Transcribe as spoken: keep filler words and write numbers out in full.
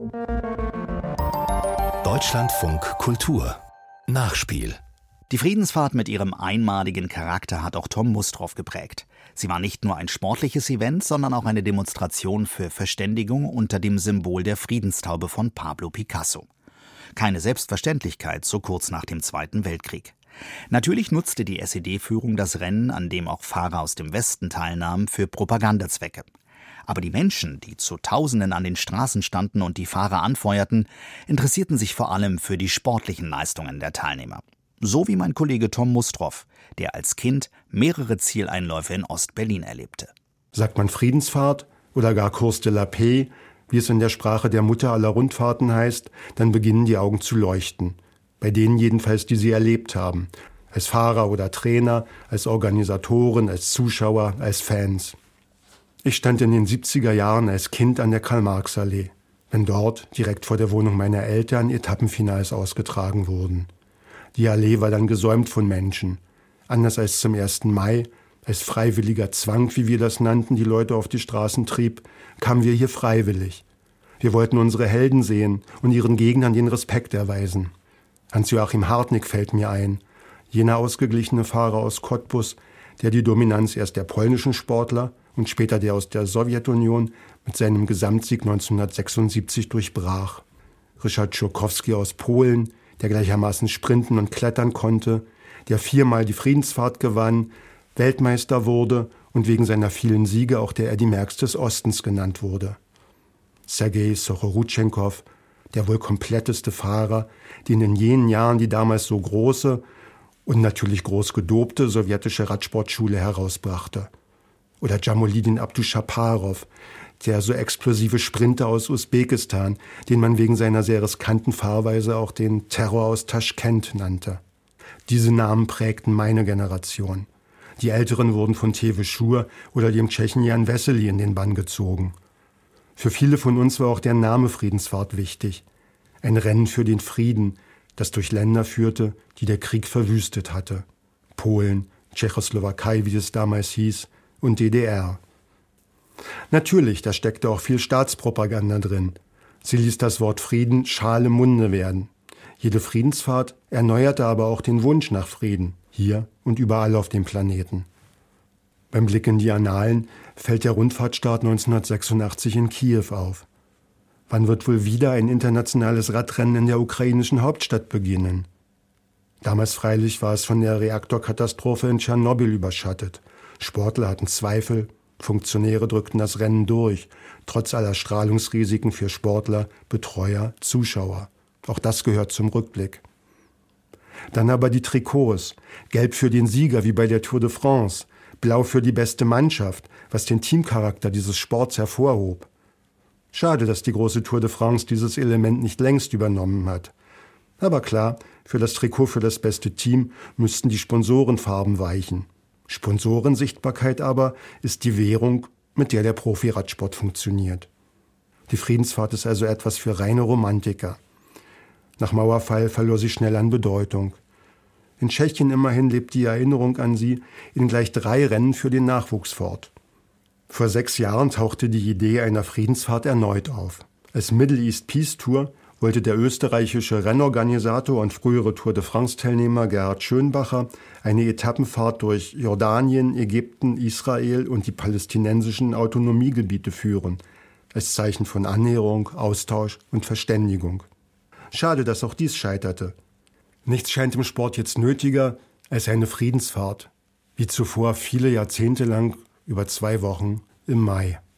Deutschlandfunk Kultur Nachspiel. Die Friedensfahrt mit ihrem einmaligen Charakter hat auch Tom Mustroff geprägt. Sie war nicht nur ein sportliches Event, sondern auch eine Demonstration für Verständigung unter dem Symbol der Friedenstaube von Pablo Picasso. Keine Selbstverständlichkeit so kurz nach dem Zweiten Weltkrieg. Natürlich nutzte die S E D-Führung das Rennen, an dem auch Fahrer aus dem Westen teilnahmen, für Propagandazwecke. Aber die Menschen, die zu Tausenden an den Straßen standen und die Fahrer anfeuerten, interessierten sich vor allem für die sportlichen Leistungen der Teilnehmer. So wie mein Kollege Tom Mustroff, der als Kind mehrere Zieleinläufe in Ost-Berlin erlebte. Sagt man Friedensfahrt oder gar Course de la Paix, wie es in der Sprache der Mutter aller Rundfahrten heißt, dann beginnen die Augen zu leuchten. Bei denen jedenfalls, die sie erlebt haben. Als Fahrer oder Trainer, als Organisatoren, als Zuschauer, als Fans. Ich stand in den siebziger Jahren als Kind an der Karl-Marx-Allee, wenn dort, direkt vor der Wohnung meiner Eltern, Etappenfinals ausgetragen wurden. Die Allee war dann gesäumt von Menschen. Anders als zum ersten Mai, als freiwilliger Zwang, wie wir das nannten, die Leute auf die Straßen trieb, kamen wir hier freiwillig. Wir wollten unsere Helden sehen und ihren Gegnern den Respekt erweisen. Hans-Joachim Hartnig fällt mir ein, jener ausgeglichene Fahrer aus Cottbus, der die Dominanz erst der polnischen Sportler und später der aus der Sowjetunion mit seinem Gesamtsieg neunzehnhundertsechsundsiebzig durchbrach. Ryszard Schurkowski aus Polen, der gleichermaßen sprinten und klettern konnte, der viermal die Friedensfahrt gewann, Weltmeister wurde und wegen seiner vielen Siege auch der Eddy Merckx des Ostens genannt wurde. Sergei Sochorutschenkow, der wohl kompletteste Fahrer, den in jenen Jahren die damals so große und natürlich groß gedobte sowjetische Radsportschule herausbrachte. Oder Jamolidin Abduschaparov, der so explosive Sprinter aus Usbekistan, den man wegen seiner sehr riskanten Fahrweise auch den Terror aus Taschkent nannte. Diese Namen prägten meine Generation. Die Älteren wurden von Tewe Schur oder dem Tschechen Jan Wessely in den Bann gezogen. Für viele von uns war auch der Name Friedensfahrt wichtig. Ein Rennen für den Frieden, das durch Länder führte, die der Krieg verwüstet hatte. Polen, Tschechoslowakei, wie es damals hieß, und D D R. Natürlich, da steckte auch viel Staatspropaganda drin. Sie ließ das Wort Frieden Schal im Munde werden. Jede Friedensfahrt erneuerte aber auch den Wunsch nach Frieden, hier und überall auf dem Planeten. Beim Blick in die Annalen fällt der Rundfahrtstart neunzehnhundertsechsundachtzig in Kiew auf. Wann wird wohl wieder ein internationales Radrennen in der ukrainischen Hauptstadt beginnen? Damals freilich war es von der Reaktorkatastrophe in Tschernobyl überschattet. Sportler hatten Zweifel, Funktionäre drückten das Rennen durch, trotz aller Strahlungsrisiken für Sportler, Betreuer, Zuschauer. Auch das gehört zum Rückblick. Dann aber die Trikots, gelb für den Sieger wie bei der Tour de France, blau für die beste Mannschaft, was den Teamcharakter dieses Sports hervorhob. Schade, dass die große Tour de France dieses Element nicht längst übernommen hat. Aber klar, für das Trikot für das beste Team müssten die Sponsorenfarben weichen. Sponsorensichtbarkeit aber ist die Währung, mit der der Profi-Radsport funktioniert. Die Friedensfahrt ist also etwas für reine Romantiker. Nach Mauerfall verlor sie schnell an Bedeutung. In Tschechien immerhin lebt die Erinnerung an sie in gleich drei Rennen für den Nachwuchs fort. Vor sechs Jahren tauchte die Idee einer Friedensfahrt erneut auf. Als Middle East Peace Tour wollte der österreichische Rennorganisator und frühere Tour de France-Teilnehmer Gerhard Schönbacher eine Etappenfahrt durch Jordanien, Ägypten, Israel und die palästinensischen Autonomiegebiete führen, als Zeichen von Annäherung, Austausch und Verständigung. Schade, dass auch dies scheiterte. Nichts scheint im Sport jetzt nötiger als eine Friedensfahrt, wie zuvor viele Jahrzehnte lang über zwei Wochen im Mai.